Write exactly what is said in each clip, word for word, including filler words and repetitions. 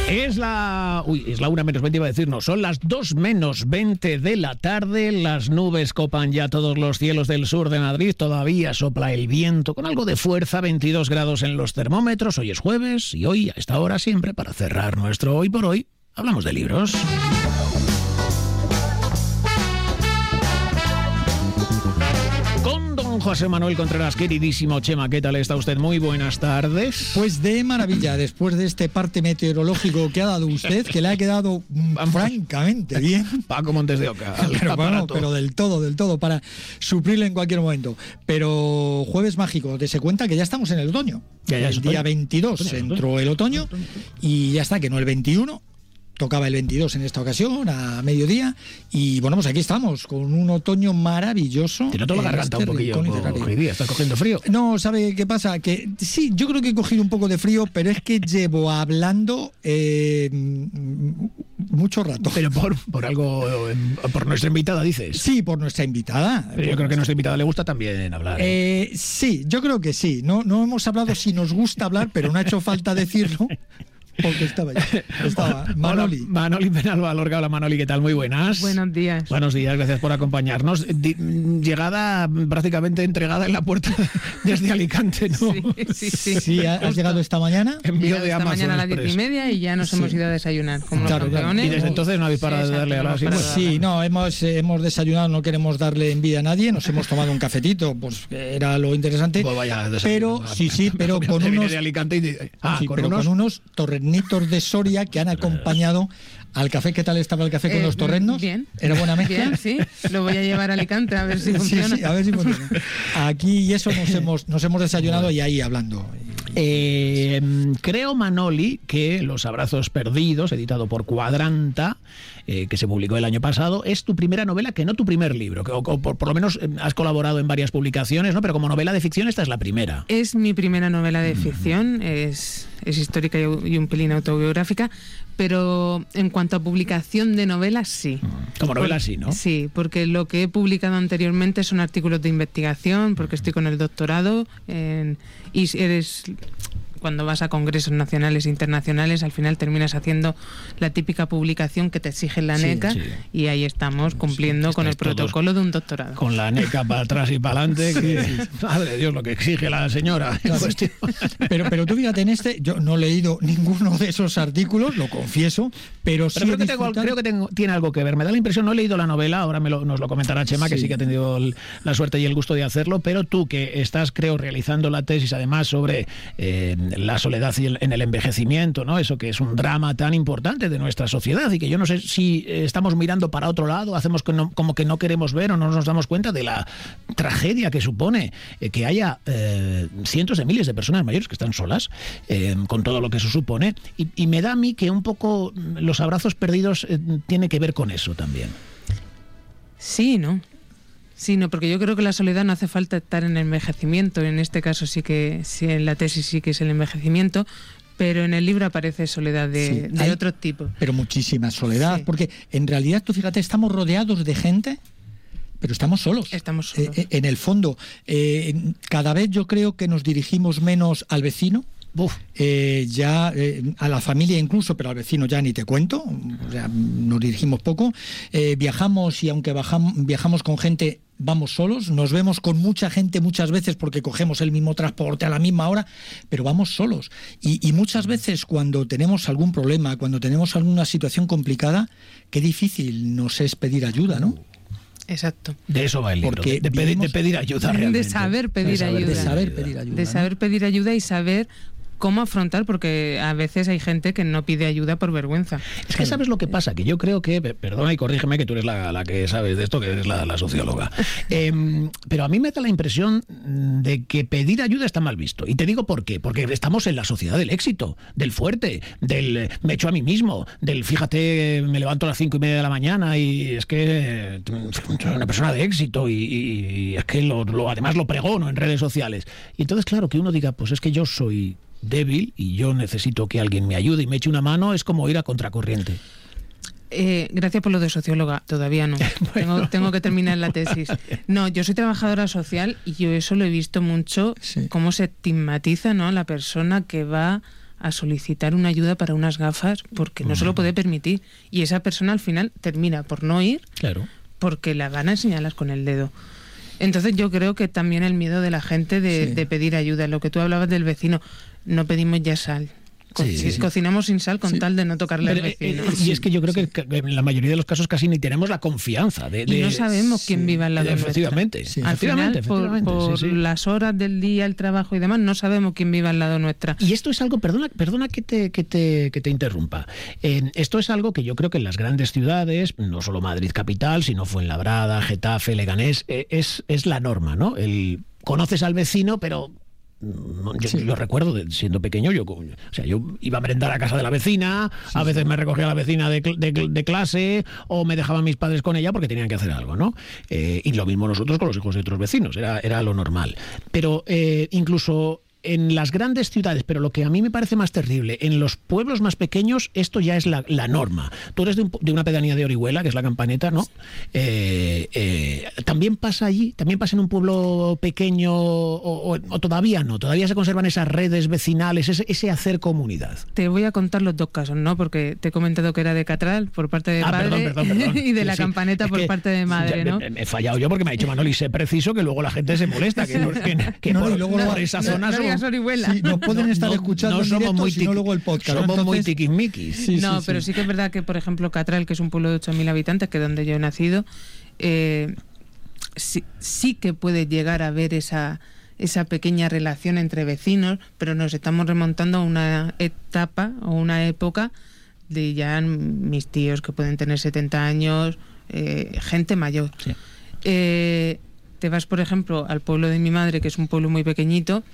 Es la... Uy, es la una menos veinte, iba a decir, no, son las dos menos veinte de la tarde, las nubes copan ya todos los cielos del sur de Madrid, todavía sopla el viento con algo de fuerza, veintidós grados en los termómetros, hoy es jueves y hoy, a esta hora siempre, para cerrar nuestro Hoy por Hoy, hablamos de libros. José Manuel Contreras, queridísimo Chema, ¿qué tal está usted? Muy buenas tardes. Pues de maravilla, después de este parte meteorológico que ha dado usted, que le ha quedado Vamos. francamente bien. Paco Montes de Oca. Pero, bueno, pero del todo, del todo, para suplirle en cualquier momento. Pero jueves mágico, te se cuenta que ya estamos en el otoño. Ya, ya el día otoño. veintidós otoño, entró otoño. el otoño y ya está, que no el veintiuno. Tocaba el veintidós en esta ocasión, a mediodía, y bueno, pues aquí estamos, con un otoño maravilloso. Te noto la garganta este un poquillo, hoy día, ¿estás cogiendo frío? No, ¿sabe qué pasa? Que sí, yo creo que he cogido un poco de frío, pero es que llevo hablando eh, mucho rato. Pero por, por algo, por nuestra invitada, dices. Sí, por nuestra invitada. Pero yo creo que a nuestra invitada le gusta también hablar. ¿eh? Eh, sí, yo creo que sí. No, no hemos hablado si nos gusta hablar, pero no ha hecho falta decirlo. Porque estaba ya. Estaba Manoli. Hola, Manoli Penalba Lorca. Hola, Manoli, ¿qué tal? Muy buenas. Buenos días. Buenos días, gracias por acompañarnos. Llegada prácticamente entregada en la puerta desde Alicante, ¿no? Sí, sí, sí. Sí, ¿has llegado esta mañana? Envío de esta Amazon mañana a las Express. diez y media y ya nos sí. hemos ido a desayunar. Como claro, los campeones. Y desde entonces no habéis parado sí, de darle a la pues Sí, no, hemos, eh, hemos desayunado, no queremos darle envidia a nadie, nos hemos tomado un cafetito, pues era lo interesante. Pues vaya, pero, sí, sí, pero con unos... De Alicante y de, ah, sí, con pero unos... con unos torrenitos de Soria que han acompañado al café. ¿Qué tal estaba el café con eh, los torrendos? Bien. ¿Era buena mezcla? Bien, sí. Lo voy a llevar a Alicante a ver si funciona. Sí, sí, a ver si funciona. Aquí y eso nos hemos, nos hemos desayunado y ahí hablando. Eh, creo, Manoli, que Los abrazos perdidos, editado por Cuadranta, eh, que se publicó el año pasado, es tu primera novela, que no tu primer libro, que, o, o por, por lo menos has colaborado en varias publicaciones, ¿no? Pero como novela de ficción esta es la primera. Es mi primera novela de ficción, mm. es, es histórica y, y un pelín autobiográfica, pero en cuanto a publicación de novelas, sí. Como novela, sí, ¿no? Sí, porque lo que he publicado anteriormente son artículos de investigación, porque estoy con el doctorado en, y eres... Cuando vas a congresos nacionales e internacionales, al final terminas haciendo la típica publicación que te exige la NECA, sí, sí. y ahí estamos cumpliendo sí, con el protocolo de un doctorado. Con la NECA para atrás y para adelante, que sí, sí. madre de Dios, lo que exige la señora. Claro. Pero, pero tú fíjate, en este, yo no he leído ninguno de esos artículos, lo confieso, pero, pero sí creo, que tengo, creo que tengo, tiene algo que ver. Me da la impresión, no he leído la novela, ahora me lo, nos lo comentará Chema, sí. que sí que ha tenido el, la suerte y el gusto de hacerlo, pero tú que estás, creo, realizando la tesis además sobre... Eh, la soledad en el envejecimiento, ¿no? Eso que es un drama tan importante de nuestra sociedad y que yo no sé si estamos mirando para otro lado, hacemos que no, como que no queremos ver o no nos damos cuenta de la tragedia que supone eh, que haya eh, cientos de miles de personas mayores que están solas, eh, con todo lo que eso supone, y, y me da a mí que un poco Los abrazos perdidos eh, tiene que ver con eso también. Sí, ¿no? Sí, no, porque yo creo que la soledad no hace falta estar en el envejecimiento, en este caso sí que, sí, en la tesis sí que es el envejecimiento, pero en el libro aparece soledad de, sí, de otro tipo. Pero muchísima soledad, sí. Porque en realidad, tú fíjate, estamos rodeados de gente, pero estamos solos. Estamos solos. Eh, en el fondo, eh, cada vez yo creo que nos dirigimos menos al vecino, Uf. Eh, ya eh, a la familia incluso, pero al vecino ya ni te cuento, o sea, nos dirigimos poco, eh, viajamos y aunque bajamos, viajamos con gente, vamos solos, nos vemos con mucha gente muchas veces porque cogemos el mismo transporte a la misma hora, pero vamos solos. Y, y muchas veces cuando tenemos algún problema, cuando tenemos alguna situación complicada, qué difícil nos es pedir ayuda, ¿no? Exacto. De eso va el libro, de, de, pedir, de pedir ayuda realmente. De saber pedir de saber, ayuda. De saber pedir ayuda. De saber ¿no? pedir ayuda y saber cómo afrontar, porque a veces hay gente que no pide ayuda por vergüenza. Es que sabes lo que pasa, que yo creo que, perdona y corrígeme que tú eres la, la que sabes de esto, que eres la, la socióloga, eh, pero a mí me da la impresión de que pedir ayuda está mal visto. Y te digo por qué, porque estamos en la sociedad del éxito, del fuerte, del me echo a mí mismo, del fíjate, me levanto a las cinco y media de la mañana y es que soy una persona de éxito y, y es que lo, lo, además lo pregono en redes sociales. Y entonces, claro, que uno diga, pues es que yo soy débil y yo necesito que alguien me ayude y me eche una mano, es como ir a contracorriente. Eh, gracias por lo de socióloga, todavía no. bueno. tengo, tengo que terminar la tesis. No, yo soy trabajadora social y yo eso lo he visto mucho, sí. Cómo se estigmatiza, ¿no?, a la persona que va a solicitar una ayuda para unas gafas porque no se lo puede permitir. Y esa persona al final termina por no ir, claro, porque la van a señalar con el dedo. Entonces yo creo que también el miedo de la gente de, sí. de pedir ayuda. Lo que tú hablabas del vecino, no pedimos ya sal. Co sí, sí. Cocinamos sin sal con sí. tal de no tocarle Pero, al vecino. Eh, y es que yo creo sí. que en la mayoría de los casos casi ni tenemos la confianza de... de y no sabemos quién sí. vive al lado de efectivamente, sí. Al efectivamente, final, efectivamente, por, por sí, sí. las horas del día, el trabajo y demás, no sabemos quién vive al lado nuestra. Y esto es algo, perdona, perdona que te, que te, que te interrumpa. Eh, esto es algo que yo creo que en las grandes ciudades, no solo Madrid capital, sino Fuenlabrada, Getafe, Leganés, eh, es, es la norma, ¿no? El conoces al vecino, pero... Yo, sí. yo recuerdo de, siendo pequeño, yo, o sea, yo iba a merendar a casa de la vecina, sí, a veces sí. me recogía la vecina de, de, de clase o me dejaban mis padres con ella porque tenían que hacer algo, ¿no? Eh, y lo mismo nosotros con los hijos de otros vecinos, era, era lo normal. Pero eh, incluso en las grandes ciudades, pero lo que a mí me parece más terrible, en los pueblos más pequeños esto ya es la, la norma. Tú eres de, un, de una pedanía de Orihuela, que es la Campaneta, ¿no? Eh, eh, también pasa allí, también pasa en un pueblo pequeño o, o, o todavía no, todavía se conservan esas redes vecinales, ese, ese hacer comunidad. Te voy a contar los dos casos, ¿no? Porque te he comentado que era de Catral por parte de ah, padre perdón, perdón, perdón. y de sí, la sí. Campaneta es por parte de madre, ¿no? Me, me he fallado yo porque me ha dicho Manoli, sé preciso que luego la gente se molesta, que, que, que no, por, y luego por no, esa no, zona no, somos... Sí, nos pueden estar no, escuchando no en somos directo, muy sino luego el podcast. Somos Entonces, muy tiquismiquis. Sí, no, sí, pero sí. sí que es verdad que, por ejemplo, Catral, que es un pueblo de ocho mil habitantes, que es donde yo he nacido, eh, sí, sí que puede llegar a ver esa, esa pequeña relación entre vecinos, pero nos estamos remontando a una etapa o una época de ya mis tíos que pueden tener setenta años, eh, gente mayor. Sí. Eh, te vas, por ejemplo, al pueblo de mi madre, que es un pueblo muy pequeñito,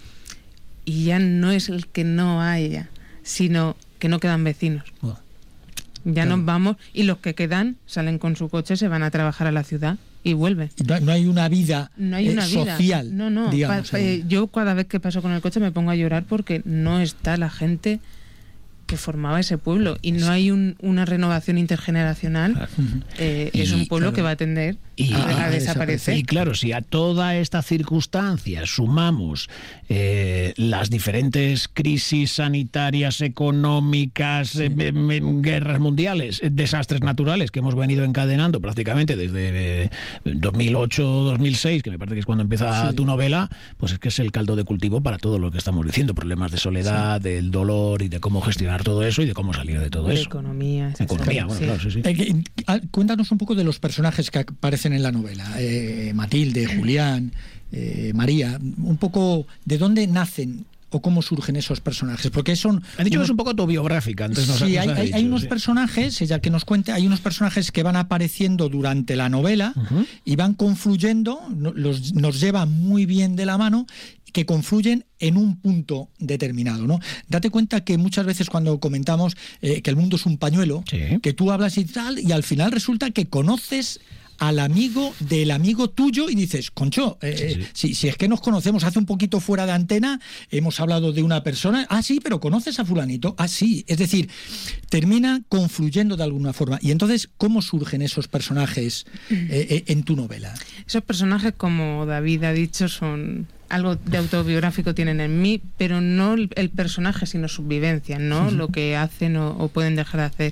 y ya no es el que no haya, sino que no quedan vecinos. Oh. Ya claro. nos vamos, y los que quedan salen con su coche, se van a trabajar a la ciudad y vuelven. No, no hay una vida, no hay una eh, vida social. No, no. Digamos, pa, eh, yo cada vez que paso con el coche me pongo a llorar porque no está la gente que formaba ese pueblo y no hay un, una renovación intergeneracional. Claro. Eh, y, es un pueblo claro. que va a tender y, a, a desaparecer. Y claro, si a toda esta circunstancia sumamos eh, las diferentes crisis sanitarias, económicas, sí. eh, eh, guerras mundiales, eh, desastres naturales que hemos venido encadenando prácticamente desde eh, dos mil ocho, dos mil seis, que me parece que es cuando empieza sí. tu novela, pues es que es el caldo de cultivo para todo lo que estamos diciendo, problemas de soledad, sí. del dolor y de cómo gestionar todo eso y de cómo salir de todo de eso. Economía. Economía, bueno, sí. claro, sí, sí. Eh, cuéntanos un poco de los personajes que aparecen en la novela. Eh, Matilde, Julián, eh, María, un poco de dónde nacen o cómo surgen esos personajes, porque son... Han dicho unos... que es un poco autobiográfica. Antes nos, sí, nos hay, ha dicho, hay unos sí. personajes, ella que nos cuente, hay unos personajes que van apareciendo durante la novela uh-huh. y van confluyendo, los, nos llevan muy bien de la mano, que confluyen en un punto determinado, ¿no? Date cuenta que muchas veces cuando comentamos eh, que el mundo es un pañuelo, sí. que tú hablas y tal, y al final resulta que conoces al amigo del amigo tuyo y dices, concho, eh, sí, sí. Si, si es que nos conocemos hace un poquito fuera de antena, hemos hablado de una persona, ah, sí, pero ¿conoces a fulanito? Ah, sí, es decir, termina confluyendo de alguna forma. Y entonces, ¿cómo surgen esos personajes eh, eh, en tu novela? Esos personajes, como David ha dicho, son... algo de autobiográfico tienen en mí, pero no el personaje, sino sus vivencias, ¿no? Sí. Lo que hacen o, o pueden dejar de hacer.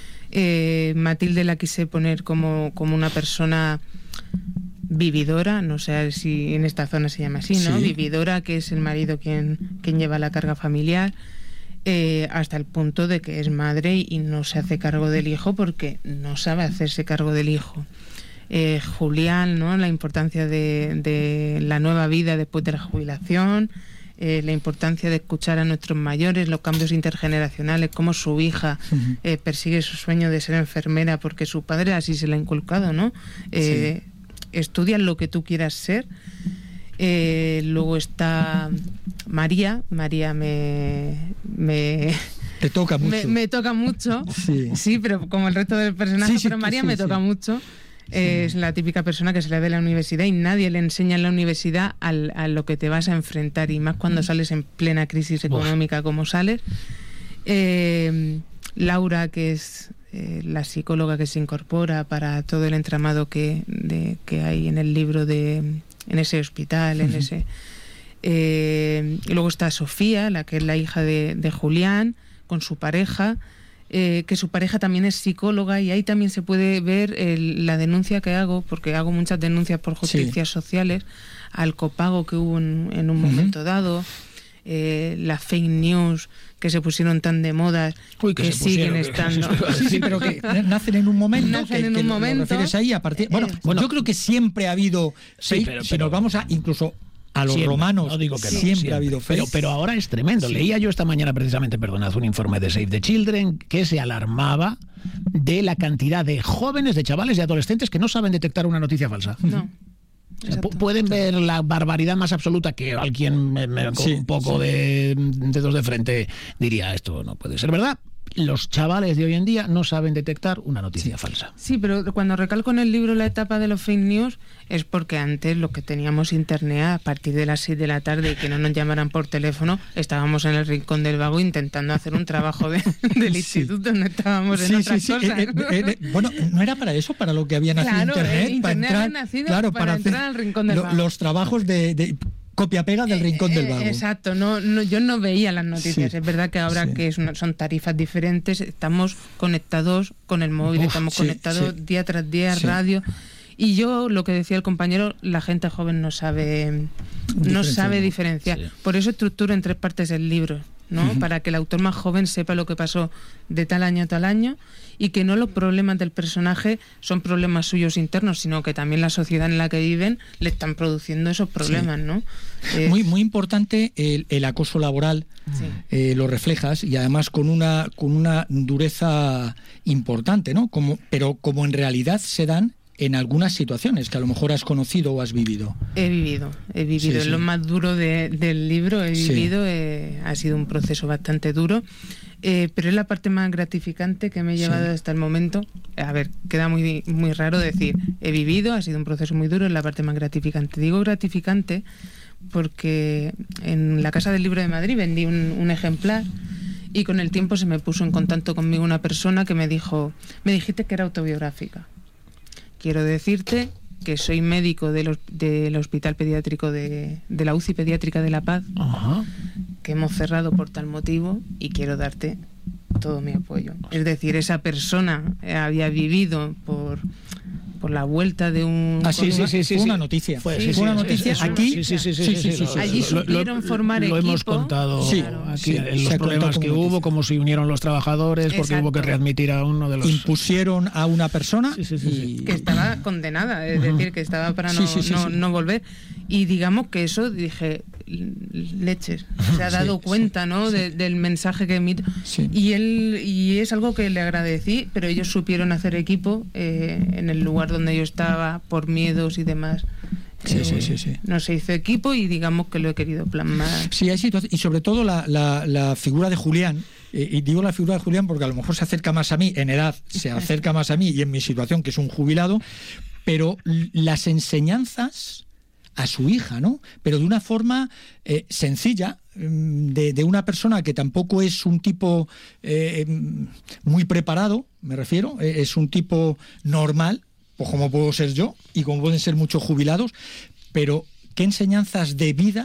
Eh, Matilde la quise poner como, como una persona vividora, no sé si en esta zona se llama así, ¿no? Sí. Vividora, que es el marido quien, quien lleva la carga familiar, eh, hasta el punto de que es madre y, y no se hace cargo del hijo porque no sabe hacerse cargo del hijo. Eh, Julián, ¿no? La importancia de, de la nueva vida después de la jubilación, eh, la importancia de escuchar a nuestros mayores, los cambios intergeneracionales, cómo su hija uh-huh. eh, persigue su sueño de ser enfermera porque su padre así se lo ha inculcado, ¿no? Eh, sí. Estudia lo que tú quieras ser. Eh, luego está María. María me... me Te toca mucho. Me, me toca mucho. Sí. sí, pero como el resto del personaje, sí, sí, pero María sí, me toca sí. mucho. Sí. Es la típica persona que se le ve en la universidad y nadie le enseña en la universidad al, a lo que te vas a enfrentar, y más cuando sales en plena crisis económica Uf. como sales. Eh, Laura, que es eh, la psicóloga que se incorpora para todo el entramado que, de, que hay en el libro, de en ese hospital, en ese... Eh, y luego está Sofía, la que es la hija de, de Julián, con su pareja, eh, que su pareja también es psicóloga, y ahí también se puede ver el, la denuncia que hago, porque hago muchas denuncias por justicias sí. sociales, al copago que hubo en, en un uh-huh. momento dado, eh, las fake news que se pusieron tan de moda, Uy, que, que siguen pusieron, estando. Que sí, sí, pero que nacen en un momento. Nacen que, en que un momento. refieres ahí a partir. Bueno, eh, bueno, yo creo que siempre ha habido. Sí, pero, si pero, nos vamos a incluso a los siempre, romanos, no digo que siempre, no, siempre ha habido fake. Pero, pero ahora es tremendo. Sí. Leía yo esta mañana precisamente, perdonad, un informe de Save the Children que se alarmaba de la cantidad de jóvenes, de chavales y adolescentes que no saben detectar una noticia falsa. No. O sea, pueden ver la barbaridad más absoluta que alguien me, me, con sí, un poco sí. de dedos de frente diría, esto no puede ser verdad. Los chavales de hoy en día no saben detectar una noticia sí. falsa. Sí, pero cuando recalco en el libro la etapa de los fake news es porque antes lo que teníamos internet a partir de las seis de la tarde y que no nos llamaran por teléfono, estábamos en el rincón del vago intentando hacer un trabajo de, del sí. instituto donde estábamos sí, en otras sí, cosas. Sí. Eh, eh, eh, bueno, no era para eso, para lo que había nacido claro, internet, internet para entrar, había nacido claro, para, para entrar al rincón del lo, vago. Los trabajos de... de copia-pega del rincón eh, del vago. Exacto, no, no, yo no veía las noticias. Sí, es verdad que ahora sí. que es una, son tarifas diferentes, estamos conectados con el móvil, Uf, estamos sí, conectados sí. día tras día, sí. radio. Y yo, lo que decía el compañero, la gente joven no sabe, no sabe diferenciar. Sí. Por eso estructuro en tres partes el libro, ¿no? Uh-huh. Para que el autor más joven sepa lo que pasó de tal año a tal año, y que no los problemas del personaje son problemas suyos internos, sino que también la sociedad en la que viven le están produciendo esos problemas, sí. ¿no? Eh, muy muy importante el, el acoso laboral, sí. eh, lo reflejas, y además con una con una dureza importante, ¿no? Como, pero como en realidad se dan en algunas situaciones que a lo mejor has conocido o has vivido. He vivido, he vivido. Sí, es sí. lo más duro de, del libro, he vivido, sí. eh, ha sido un proceso bastante duro, eh, pero es la parte más gratificante que me he llevado sí. hasta el momento. A ver, queda muy, muy raro decir, he vivido, ha sido un proceso muy duro, es la parte más gratificante. Digo gratificante porque en la Casa del Libro de Madrid vendí un, un ejemplar, y con el tiempo se me puso en contacto conmigo una persona que me dijo, me dijiste que era autobiográfica. Quiero decirte que soy médico del, del Hospital Pediátrico de, de la U C I Pediátrica de La Paz, Ajá. que hemos cerrado por tal motivo, y quiero darte todo mi apoyo. Es decir, esa persona había vivido por, por la vuelta de un... Ah, sí, sí, sí, sí, fue una noticia. Fue, sí, sí, fue una sí, noticia. Sí, aquí, sí, sí, sí, sí, sí, sí, sí, sí, allí lo, supieron lo, formar lo equipo. Lo hemos contado sí, aquí sí, en los problemas que hubo, noticia. Cómo se unieron los trabajadores, porque Exacto. hubo que readmitir a uno de los... Impusieron a una persona sí, sí, sí, sí. Y... que estaba condenada, es uh-huh. decir, que estaba para no, sí, sí, sí, no, sí. no volver. Y digamos que eso, dije, leches, se ha dado sí, cuenta, sí, ¿no? Sí. De, del mensaje que emite. Sí. Y él y es algo que le agradecí, pero ellos supieron hacer equipo eh, en el lugar donde yo estaba, por miedos y demás. Sí, eh, sí, sí, sí. No se hizo equipo, y digamos que lo he querido plasmar. Sí, hay situaciones, y sobre todo la, la, la figura de Julián. Eh, y digo la figura de Julián porque a lo mejor se acerca más a mí, en edad se acerca más a mí, y en mi situación, que es un jubilado, pero las enseñanzas a su hija, ¿no? Pero de una forma eh, sencilla, de, de una persona que tampoco es un tipo eh, muy preparado, me refiero, eh, es un tipo normal, pues como puedo ser yo, y como pueden ser muchos jubilados, pero qué enseñanzas de vida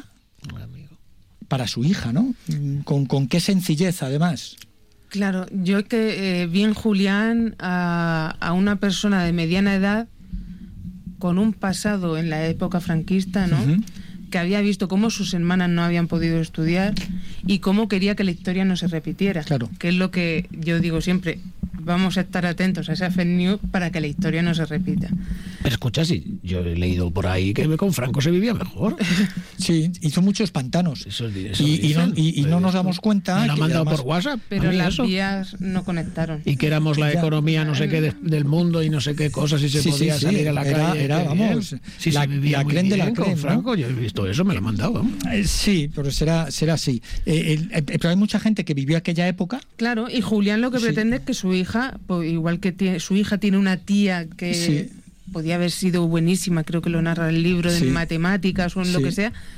para su hija, ¿no? Con, con qué sencillez, además. Claro, yo que eh, vi en Julián a, a una persona de mediana edad con un pasado en la época franquista, ¿no? Uh-huh. Que había visto cómo sus hermanas no habían podido estudiar y cómo quería que la historia no se repitiera. Claro. Que es lo que yo digo siempre, vamos a estar atentos a esa fake news para que la historia no se repita. Pero escucha, sí, yo he leído por ahí que con Franco se vivía mejor. Sí, hizo muchos pantanos. Eso, eso y, y, no, y, y no nos damos cuenta. Me lo han mandado además, por WhatsApp. Pero las eso. vías no conectaron. Y que éramos la ya. economía no sé qué de, del mundo y no sé qué cosas, y se sí, podía sí, salir sí. a la era, calle. Era, vamos, sí, la, se vivía la muy creen de la bien creen, con Franco, ¿no? Yo he visto eso, me lo han mandado. Eh, sí, pero será, será así. Eh, el, eh, pero hay mucha gente que vivió aquella época. Claro, y Julián lo que sí. pretende es que su hija, pues, igual que tiene, su hija tiene una tía que sí. podía haber sido buenísima, creo que lo narra el libro, sí. en matemáticas o en sí. lo que sea,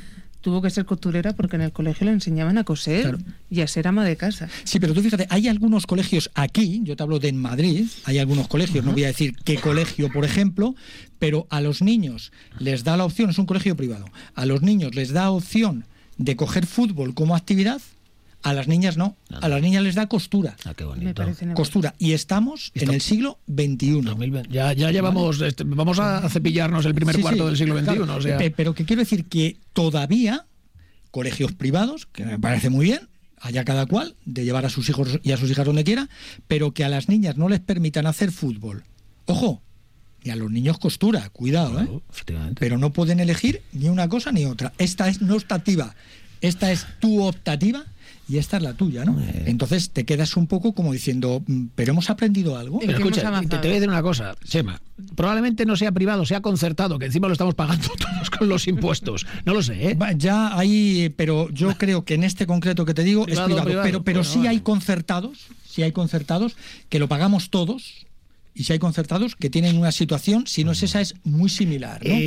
tuvo que ser costurera porque en el colegio le enseñaban a coser, claro, y a ser ama de casa. Sí, pero tú fíjate, hay algunos colegios aquí, yo te hablo de en Madrid, hay algunos colegios, uh-huh, no voy a decir qué colegio, por ejemplo, pero a los niños les da la opción, es un colegio privado, a los niños les da opción de coger fútbol como actividad. A las niñas no, a las niñas les da costura. Ah, qué bonito. Costura. Y estamos en el siglo veintiuno. dos mil veinte. Ya, ya llevamos, este, vamos a cepillarnos el primer sí, cuarto sí, del siglo veintiuno. Claro, o sea. Pero que quiero decir que todavía colegios privados, que me parece muy bien, allá cada cual, de llevar a sus hijos y a sus hijas donde quiera, pero que a las niñas no les permitan hacer fútbol. Ojo, y a los niños costura, cuidado, claro, ¿eh? Pero no pueden elegir ni una cosa ni otra. Esta es no optativa, esta es tu optativa. Y esta es la tuya, ¿no? Eh. Entonces te quedas un poco como diciendo, ¿pero hemos aprendido algo? Pero escucha, te, te voy a decir una cosa, Chema. Probablemente no sea privado, sea concertado, que encima lo estamos pagando todos con los impuestos. No lo sé, ¿eh? Ya hay, pero yo creo que en este concreto que te digo privado, es privado. privado. Pero, pero bueno, sí vale. hay concertados, sí hay concertados que lo pagamos todos. Y si hay concertados que tienen una situación, si no es esa, es muy similar, ¿no?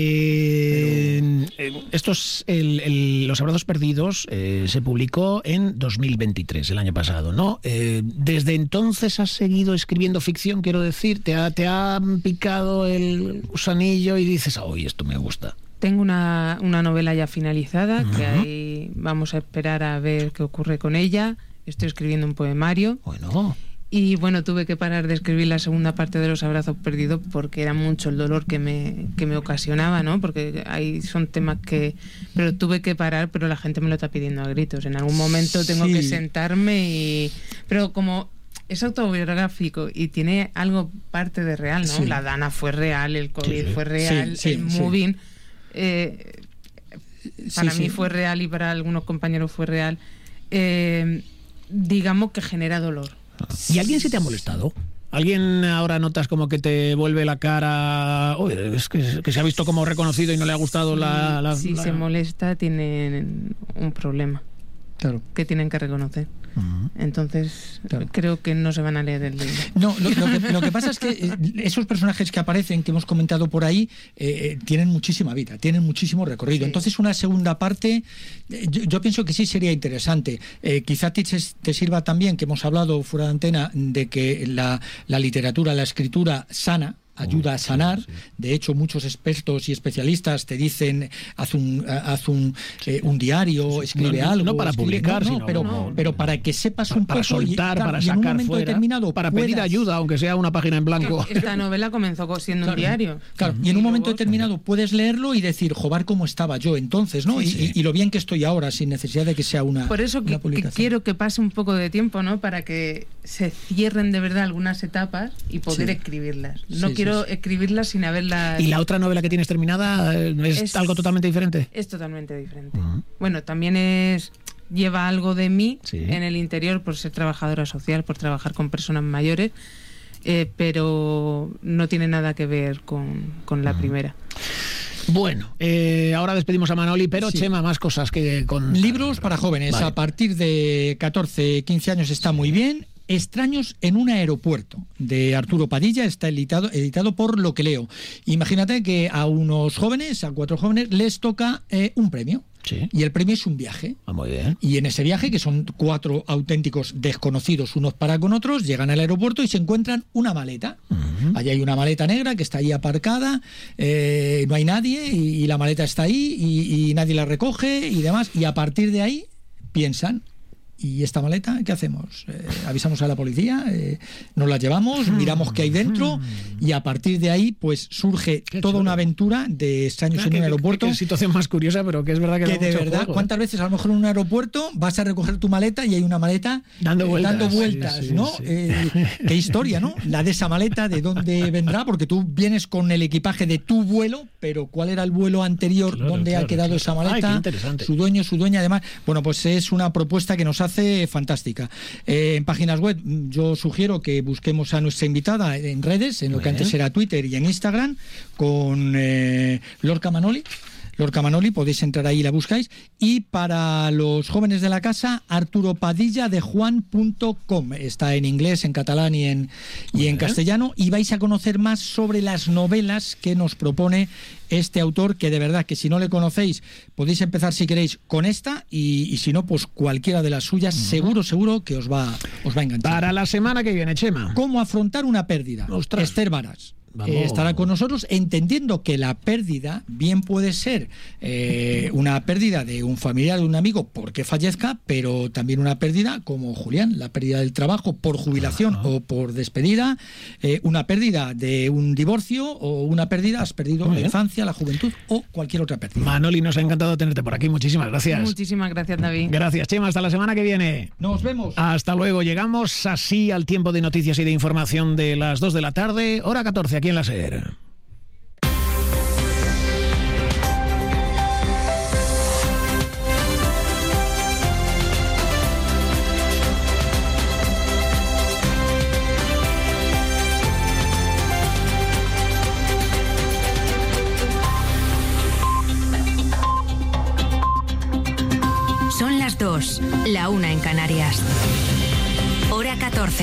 Eh, Pero... Estos, el, el, Los abrazos perdidos eh, se publicó en dos mil veintitrés, el año pasado, ¿no? Eh, desde entonces has seguido escribiendo ficción, quiero decir, te ha, te ha picado el gusanillo y dices, ¡ay, esto me gusta! Tengo una, una novela ya finalizada, uh-huh, que ahí vamos a esperar a ver qué ocurre con ella. Estoy escribiendo un poemario. Bueno... Y bueno, tuve que parar de escribir la segunda parte de Los abrazos perdidos porque era mucho el dolor que me, que me ocasionaba, ¿no? Porque ahí son temas que... Pero tuve que parar, pero la gente me lo está pidiendo a gritos. En algún momento tengo sí. que sentarme y... Pero como es autobiográfico y tiene algo parte de real, ¿no? Sí. La Dana fue real, el COVID sí. fue real, sí, sí, el moving... Sí. Eh, para sí, mí sí. fue real y para algunos compañeros fue real. Eh, digamos que genera dolor. ¿Y alguien se te ha molestado? ¿Alguien ahora notas como que te vuelve la cara? Oh, es que, que se ha visto como reconocido y no le ha gustado sí, la, la... Si la... se molesta, tienen un problema. Claro. Que tienen que reconocer. Uh-huh. Entonces, claro. creo que no se van a leer el libro. No, lo, lo, que, lo que pasa es que esos personajes que aparecen, que hemos comentado por ahí, eh, tienen muchísima vida, tienen muchísimo recorrido. Sí. Entonces, una segunda parte, eh, yo, yo pienso que sí sería interesante. Eh, quizá te, te sirva también, que hemos hablado fuera de antena, de que la, la literatura, la escritura sana, ayuda a sanar. De hecho, muchos expertos y especialistas te dicen, haz un, haz un, eh, un diario, escribe no, algo. No para escribe, publicar, no, no, sino, pero, no, pero para que sepas para, un poco. Para soltar, y, claro, para y en sacar un momento fuera, determinado para puedas, pedir ayuda, aunque sea una página en blanco. Esta novela comenzó siendo claro, un diario. Claro, y en un momento determinado puedes leerlo y decir, joder, cómo estaba yo entonces, ¿no? Sí, y, sí. Y, y lo bien que estoy ahora, sin necesidad de que sea una Por eso que, que quiero que pase un poco de tiempo, ¿no? Para que se cierren de verdad algunas etapas y poder sí. escribirlas. No sí, quiero sí, sí. escribirlas sin haberlas... ¿Y la otra novela la que tienes terminada es, es algo totalmente diferente? Es totalmente diferente. Uh-huh. Bueno, también es lleva algo de mí sí. en el interior por ser trabajadora social, por trabajar con personas mayores, eh, pero no tiene nada que ver con, con la uh-huh. primera. Bueno, eh, ahora despedimos a Manoli, pero sí. Chema, más cosas que con... Libros para jóvenes, vale. A partir de catorce, quince años está sí. muy bien. Extraños en un aeropuerto, de Arturo Padilla, está editado, editado por Lo que leo. Imagínate que a unos jóvenes, a cuatro jóvenes, les toca eh, un premio. Sí. Y el premio es un viaje. Ah, muy bien. Y en ese viaje, que son cuatro auténticos desconocidos unos para con otros, llegan al aeropuerto y se encuentran una maleta. Uh-huh. Allí hay una maleta negra que está ahí aparcada, eh, no hay nadie y, y la maleta está ahí y, y nadie la recoge y demás. Y a partir de ahí piensan, ¿y esta maleta qué hacemos? Eh, avisamos a la policía, eh, nos la llevamos, miramos qué hay dentro y a partir de ahí pues surge qué toda chulo. Una aventura de extraños ah, en un aeropuerto. Qué, qué situación más curiosa, pero que es verdad que, que da de mucho verdad, juego, ¿cuántas ¿eh? veces a lo mejor en un aeropuerto vas a recoger tu maleta y hay una maleta dando vueltas, dando vueltas sí, sí, ¿no? Sí. Eh, qué historia, ¿no? La de esa maleta, de dónde vendrá, porque tú vienes con el equipaje de tu vuelo, pero ¿cuál era el vuelo anterior? Claro, ¿Dónde claro, ha quedado claro. esa maleta? Ay, qué interesante. Su dueño, su dueña, además. Bueno, pues es una propuesta que nos hace fantástica. Eh, en páginas web yo sugiero que busquemos a nuestra invitada en redes, en lo que antes era Twitter y en Instagram, con eh, Lorca Manoli. Lorca Manoli, podéis entrar ahí y la buscáis. Y para los jóvenes de la casa, arturo padilla de juan punto com. Está en inglés, en catalán y en, y en castellano. Y vais a conocer más sobre las novelas que nos propone este autor, que de verdad que si no le conocéis, podéis empezar si queréis con esta y, y si no, pues cualquiera de las suyas, uh-huh. seguro, seguro que os va, os va a enganchar. Para la semana que viene, Chema. ¿Cómo afrontar una pérdida? Ostras. Esther Varas. Eh, estará con nosotros, entendiendo que la pérdida bien puede ser eh, una pérdida de un familiar, de un amigo porque fallezca, pero también una pérdida como Julián, la pérdida del trabajo por jubilación uh-huh. o por despedida, eh, una pérdida de un divorcio o una pérdida, has perdido la infancia, la juventud o cualquier otra pérdida. Manoli, nos ha encantado tenerte por aquí, muchísimas gracias. Muchísimas gracias, David. Gracias, Chema, hasta la semana que viene. Nos vemos. Hasta luego, llegamos así al tiempo de noticias y de información de las dos de la tarde, hora catorce aquí en la SER. Son las dos, la una en Canarias. Hora catorce.